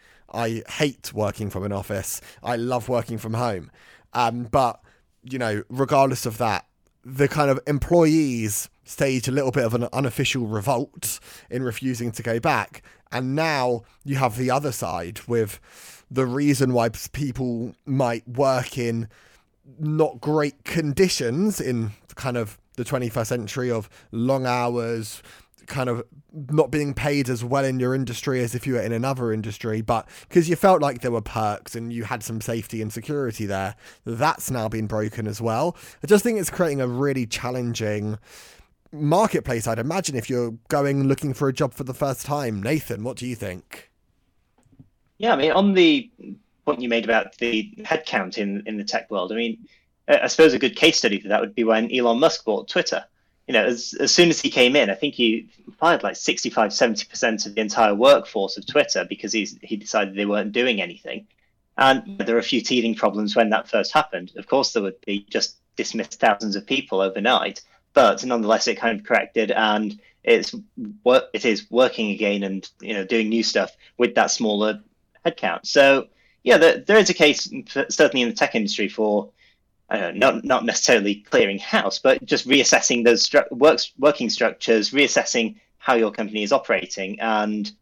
I hate working from an office. I love working from home. But, regardless of that, the kind of employees staged a little bit of an unofficial revolt in refusing to go back. And now you have the other side with the reason why people might work in not great conditions in kind of the 21st century of long hours, kind of not being paid as well in your industry as if you were in another industry, but because you felt like there were perks and you had some safety and security there, that's now been broken as well. I just think it's creating a really challenging marketplace, I'd imagine, if you're looking for a job for the first time. Nathan, what do you think? Yeah, I mean, on the point you made about the headcount in the tech world, I mean, I suppose a good case study for that would be when Elon Musk bought Twitter. As soon as he came in, I think he fired 65-70% of the entire workforce of Twitter because he decided they weren't doing anything. And there were a few teething problems when that first happened. Of course, there would be just dismissed thousands of people overnight, but nonetheless, it kind of corrected, and it is working again and doing new stuff with that smaller headcount. So yeah, there is a case certainly in the tech industry for not necessarily clearing house, but just reassessing those working structures, reassessing how your company is operating, and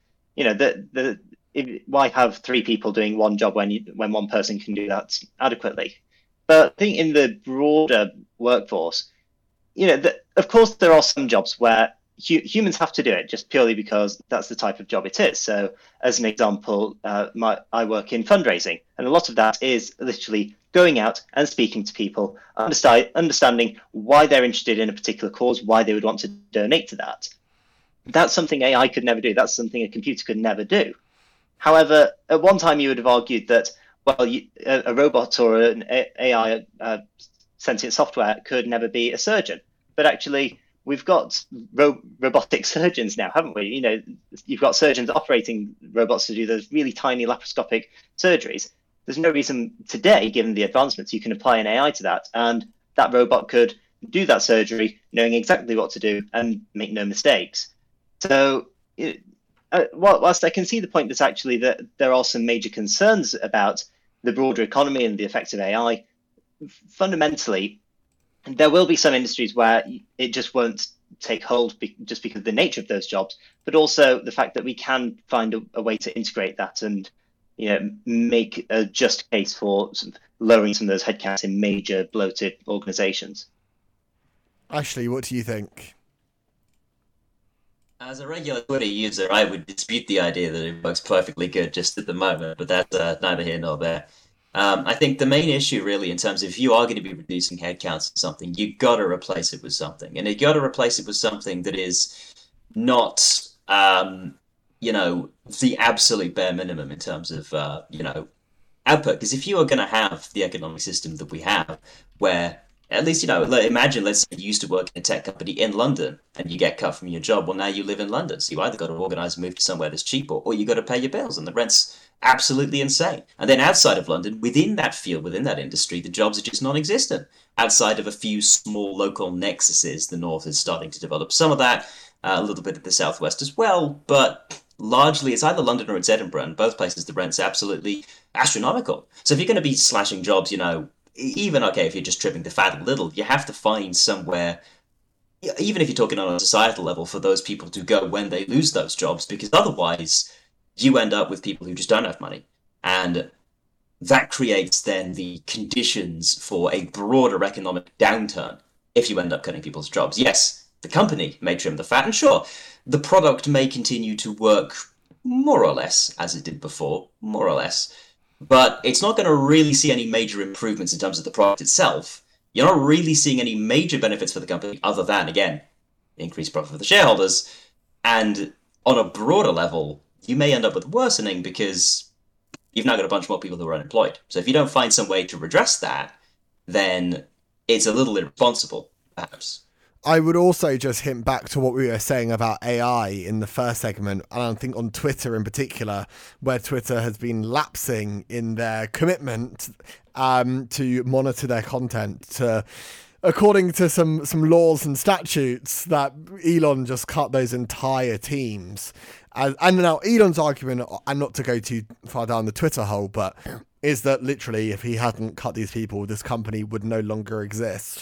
why have three people doing one job when one person can do that adequately? But I think in the broader workforce, of course there are some jobs where humans have to do it just purely because that's the type of job it is. So as an example, I work in fundraising, and a lot of that is literally going out and speaking to people, understanding why they're interested in a particular cause, why they would want to donate to that. That's something AI could never do. That's something a computer could never do. However, at one time you would have argued that, a robot or an AI sentient software could never be a surgeon. But actually, we've got robotic surgeons now, haven't we? You've got surgeons operating robots to do those really tiny laparoscopic surgeries. There's no reason today, given the advancements, you can apply an AI to that, and that robot could do that surgery knowing exactly what to do and make no mistakes. So whilst I can see the point that actually that there are some major concerns about the broader economy and the effects of AI, fundamentally, there will be some industries where it just won't take hold just because of the nature of those jobs, but also the fact that we can find a way to integrate that and make a just case for lowering some of those headcounts in major bloated organizations. Ashley, what do you think? As a regular Twitter user, I would dispute the idea that it works perfectly good just at the moment, but that's neither here nor there. I think the main issue really in terms of if you are going to be reducing headcounts or something, you got to replace it with something. And you got to replace it with something that is not, the absolute bare minimum in terms of, output. Because if you are going to have the economic system that we have, where at least, imagine, let's say you used to work in a tech company in London and you get cut from your job. Well, now you live in London. So you either got to organise and move to somewhere that's cheaper, or you got to pay your bills, and the rent's absolutely insane. And then outside of London, within that field, within that industry, the jobs are just non-existent. Outside of a few small local nexuses, the North is starting to develop some of that, a little bit of the Southwest as well, but largely it's either London or it's Edinburgh. In both places, the rent's absolutely astronomical. So if you're going to be slashing jobs, even, okay, if you're just trimming the fat a little, you have to find somewhere even if you're talking on a societal level, for those people to go when they lose those jobs, because otherwise you end up with people who just don't have money. And that creates then the conditions for a broader economic downturn if you end up cutting people's jobs. Yes, the company may trim the fat, and sure, the product may continue to work more or less as it did before, more or less, but it's not going to really see any major improvements in terms of the product itself. You're not really seeing any major benefits for the company other than, again, increased profit for the shareholders. And on a broader level, you may end up with worsening because you've now got a bunch more people who are unemployed. So if you don't find some way to redress that, then it's a little irresponsible, perhaps. I would also just hint back to what we were saying about AI in the first segment, and I think on Twitter in particular, where Twitter has been lapsing in their commitment to monitor their content. According to some laws and statutes, that Elon just cut those entire teams. And now Elon's argument, and not to go too far down the Twitter hole, but is that literally if he hadn't cut these people, this company would no longer exist.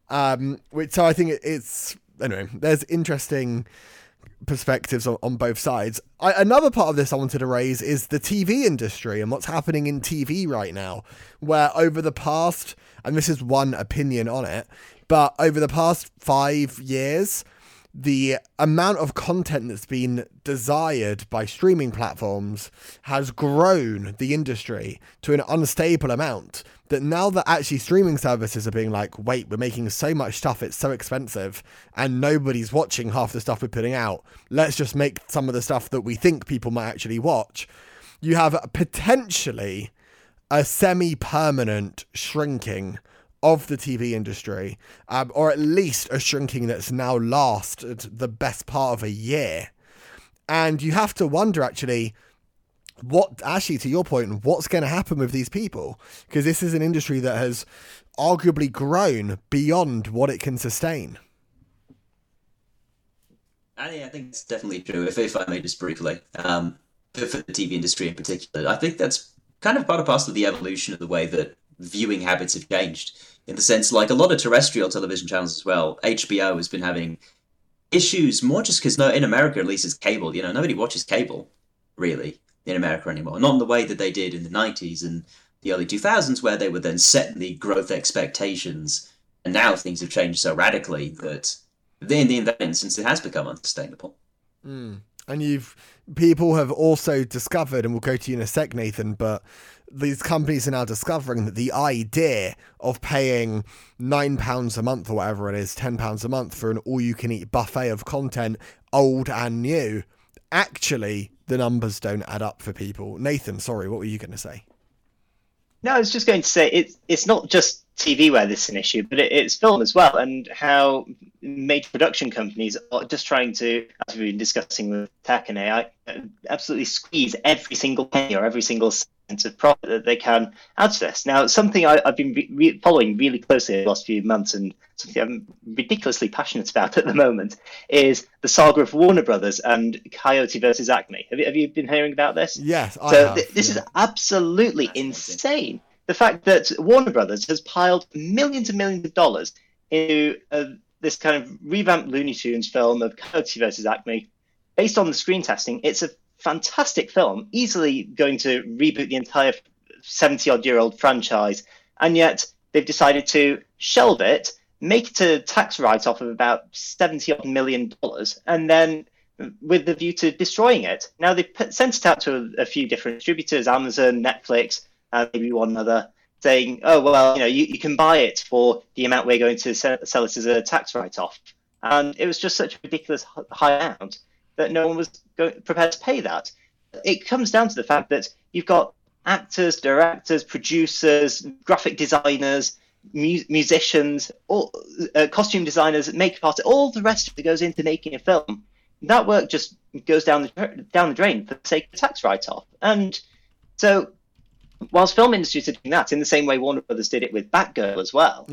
So I think it's, anyway, there's interesting perspectives on both sides. Another part of this I wanted to raise is the TV industry and what's happening in TV right now, where over the past, and this is one opinion on it, but over the past 5 years, the amount of content that's been desired by streaming platforms has grown the industry to an unstable amount that now that actually streaming services are being like, wait, we're making so much stuff, it's so expensive, and nobody's watching half the stuff we're putting out. Let's just make some of the stuff that we think people might actually watch. You have potentially a semi-permanent shrinking of the TV industry, or at least a shrinking that's now lasted the best part of a year. And you have to wonder, actually, to your point, what's going to happen with these people? Because this is an industry that has arguably grown beyond what it can sustain. I think it's definitely true, if I may just briefly, for the TV industry in particular. I think that's kind of part and parcel of the evolution of the way that viewing habits have changed, in the sense, like a lot of terrestrial television channels as well. HBO has been having issues more just because, in America at least, it's cable. Nobody watches cable really in America anymore, not in the way that they did in the 90s and the early 2000s, where they would then set the growth expectations, and now things have changed so radically that in that instance it has become unsustainable. And people have also discovered, and we'll go to you in a sec, Nathan, but these companies are now discovering that the idea of paying £9 a month or whatever it is, £10 a month for an all-you-can-eat buffet of content, old and new, actually the numbers don't add up for people. Nathan, sorry, what were you going to say? No, I was just going to say it's not just TV where this is an issue, but it's film as well, and how major production companies are just trying to, as we've been discussing with tech and AI, absolutely squeeze every single penny or every single cent of profit that they can out of this. Now, something I've been following really closely in the last few months, and something I'm ridiculously passionate about at the moment, is the saga of Warner Brothers and Coyote versus Acme. Have you been hearing about this? Yes, I have. This is absolutely insane. The fact that Warner Brothers has piled millions and millions of dollars into this kind of revamped Looney Tunes film of Coyote versus Acme, based on the screen testing. It's a fantastic film, easily going to reboot the entire 70-odd-year-old franchise, and yet they've decided to shelve it, make it a tax write-off of about $70-odd million, and then with the view to destroying it. Now, they've sent it out to a few different distributors, Amazon, Netflix, maybe one other, saying, oh, well, you can buy it for the amount we're going to sell it as a tax write-off. And it was just such a ridiculous high amount that no one was prepared to pay that. It comes down to the fact that you've got actors, directors, producers, graphic designers, musicians, costume designers, makeup artists, all the rest of it goes into making a film. That work just goes down the drain for the sake of tax write-off. And so, whilst film industries are doing that in the same way Warner Brothers did it with Batgirl as well,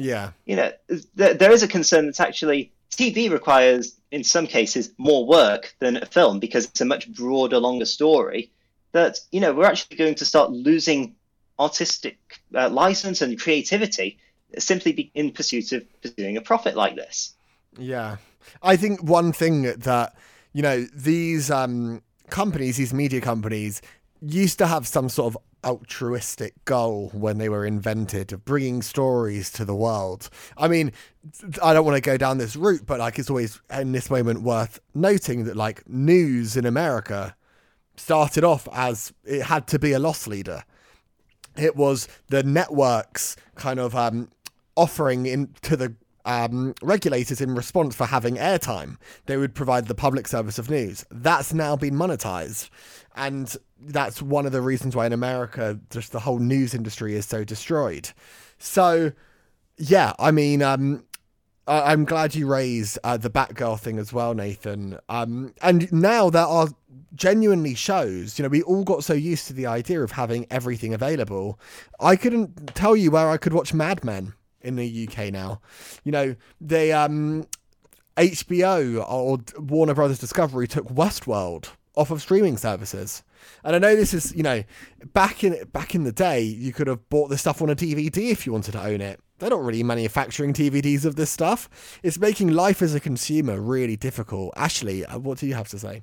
there is a concern that actually TV requires, in some cases, more work than a film because it's a much broader, longer story. That we're actually going to start losing artistic license and creativity simply in pursuit of pursuing a profit like this. Yeah, I think one thing that, these companies, these media companies, used to have some sort of altruistic goal when they were invented, of bringing stories to the world. I mean, I don't want to go down this route, but it's always in this moment worth noting that news in America started off as it had to be a loss leader. It was the networks kind of offering to the regulators in response for having airtime. They would provide the public service of news. That's now been monetized. And that's one of the reasons why in America, just the whole news industry is so destroyed. So, yeah, I mean, I'm glad you raised the Batgirl thing as well, Nathan. And now there are genuinely shows, we all got so used to the idea of having everything available. I couldn't tell you where I could watch Mad Men in the UK now. They HBO or Warner Brothers Discovery took Westworld off of streaming services. And I know this is, back in the day, you could have bought this stuff on a DVD if you wanted to own it. They're not really manufacturing DVDs of this stuff. It's making life as a consumer really difficult. Ashley, what do you have to say?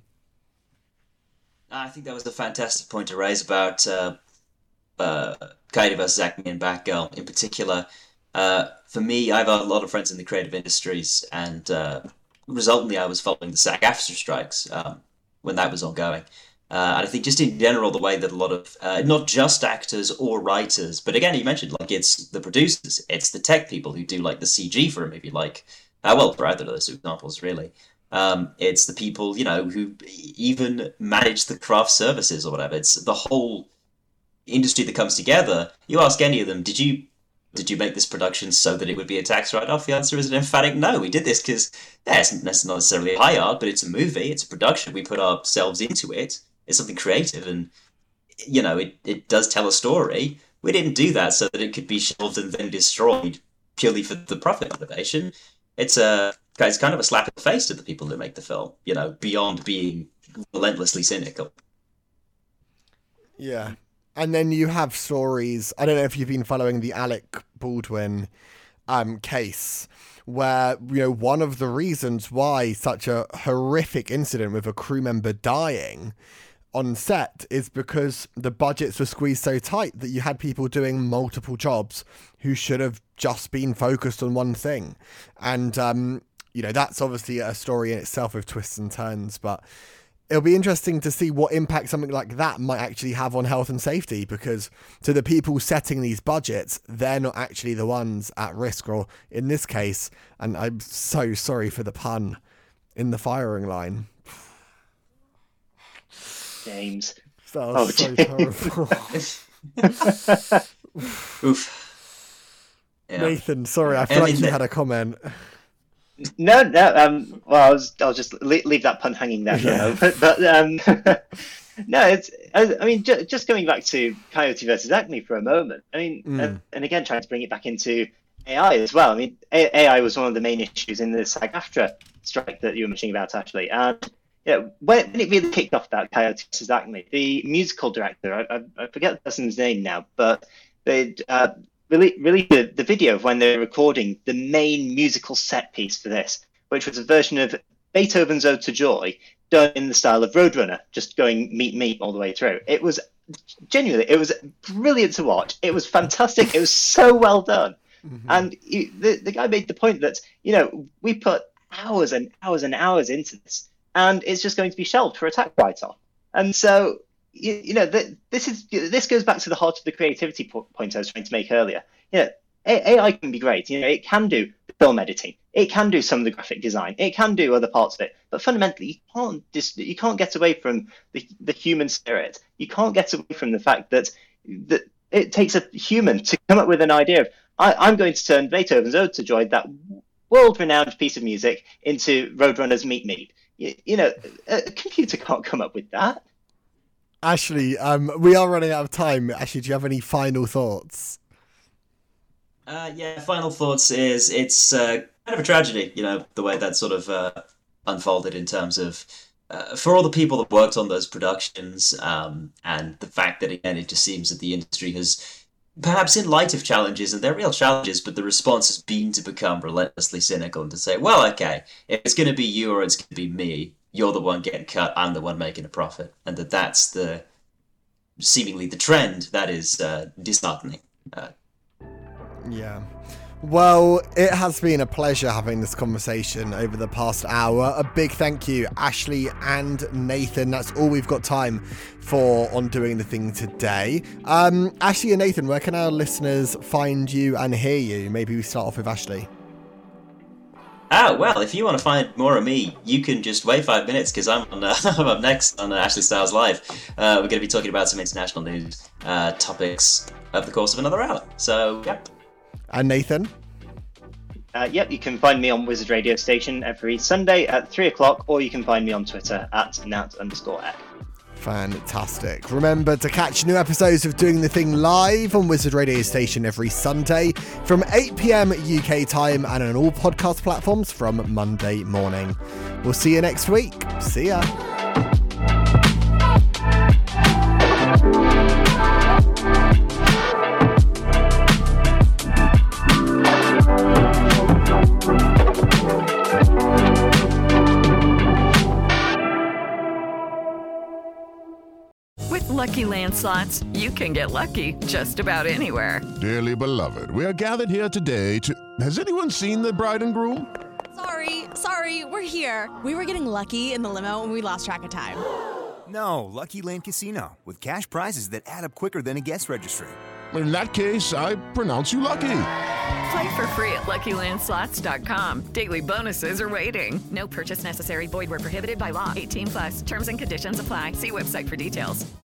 I think that was a fantastic point to raise about Coyote vs. Acme and Batgirl in particular. For me, I have a lot of friends in the creative industries, and resultantly I was following the SAG-AFTRA strikes when that was ongoing. And I think just in general, the way that a lot of, not just actors or writers, but again, you mentioned, it's the producers, it's the tech people who do, the CG for a movie, for either of those examples, really. It's the people, who even manage the craft services or whatever. It's the whole industry that comes together. You ask any of them, did you make this production so that it would be a tax write-off? The answer is an emphatic no. We did this because it's not necessarily a high art, but it's a movie, it's a production. We put ourselves into it. It's something creative, and it does tell a story. We didn't do that so that it could be shelved and then destroyed purely for the profit motivation. It's kind of a slap in the face to the people who make the film, beyond being relentlessly cynical. Yeah. And then you have stories, I don't know if you've been following the Alec Baldwin case, where, one of the reasons why such a horrific incident with a crew member dying on set is because the budgets were squeezed so tight that you had people doing multiple jobs who should have just been focused on one thing. And, that's obviously a story in itself with twists and turns, but it'll be interesting to see what impact something like that might actually have on health and safety, because to the people setting these budgets, they're not actually the ones at risk, or in this case, and I'm so sorry for the pun, in the firing line. James. That was so terrible. Oof. Yeah. Nathan, sorry, I feel like you had a comment. No. Well, I'll just leave that pun hanging there for a moment. But no, it's. I mean, just going back to Coyote versus Acme for a moment. I mean, and again, trying to bring it back into AI as well. I mean, AI was one of the main issues in the SAG-AFTRA strike that you were mentioning about, Ashley. And when it really kicked off, that Coyote versus Acme, the musical director, I forget the person's name now, but they released the video of when they were recording the main musical set piece for this, which was a version of Beethoven's Ode to Joy done in the style of Roadrunner, just going meet me all the way through. It was genuinely, it was brilliant to watch. It was fantastic. It was so well done. Mm-hmm. And the guy made the point that, we put hours and hours and hours into this, and it's just going to be shelved for a tax write-off. And so, this goes back to the heart of the creativity point I was trying to make earlier. AI can be great. It can do film editing. It can do some of the graphic design. It can do other parts of it. But fundamentally, you can't get away from the human spirit. You can't get away from the fact that it takes a human to come up with an idea of, I'm going to turn Beethoven's Ode to Joy, that world-renowned piece of music, into Roadrunner's Meet Me. A computer can't come up with that. Ashley, we are running out of time. Ashley, do you have any final thoughts? Final thoughts is it's kind of a tragedy, the way that sort of unfolded in terms of for all the people that worked on those productions, and the fact that, again, it just seems that the industry has perhaps in light of challenges, and they're real challenges, but the response has been to become relentlessly cynical and to say, well, okay, if it's going to be you or it's going to be me, you're the one getting cut, I'm the one making a profit. And that's seemingly the trend that is disheartening. Yeah. Well, it has been a pleasure having this conversation over the past hour. A big thank you, Ashley and Nathan. That's all we've got time for on Doing the Thing today. Ashley and Nathan, where can our listeners find you and hear you? Maybe we start off with Ashley. Well, if you want to find more of me, you can just wait 5 minutes because I'm up next on Ashley Styles Live. We're going to be talking about some international news topics over the course of another hour. So, yep. And Nathan? Yep, you can find me on Wizard Radio Station every Sunday at 3 o'clock, or you can find me on Twitter at Nat_Eck. Fantastic. Remember to catch new episodes of Doing the Thing live on Wizard Radio Station every Sunday from 8 p.m. UK time and on all podcast platforms from Monday morning. We'll see you next week. See ya. Lucky Land Slots, you can get lucky just about anywhere. Dearly beloved, we are gathered here today to... Has anyone seen the bride and groom? Sorry, we're here. We were getting lucky in the limo and we lost track of time. No, Lucky Land Casino, with cash prizes that add up quicker than a guest registry. In that case, I pronounce you lucky. Play for free at LuckyLandSlots.com. Daily bonuses are waiting. No purchase necessary. Void where prohibited by law. 18+. Terms and conditions apply. See website for details.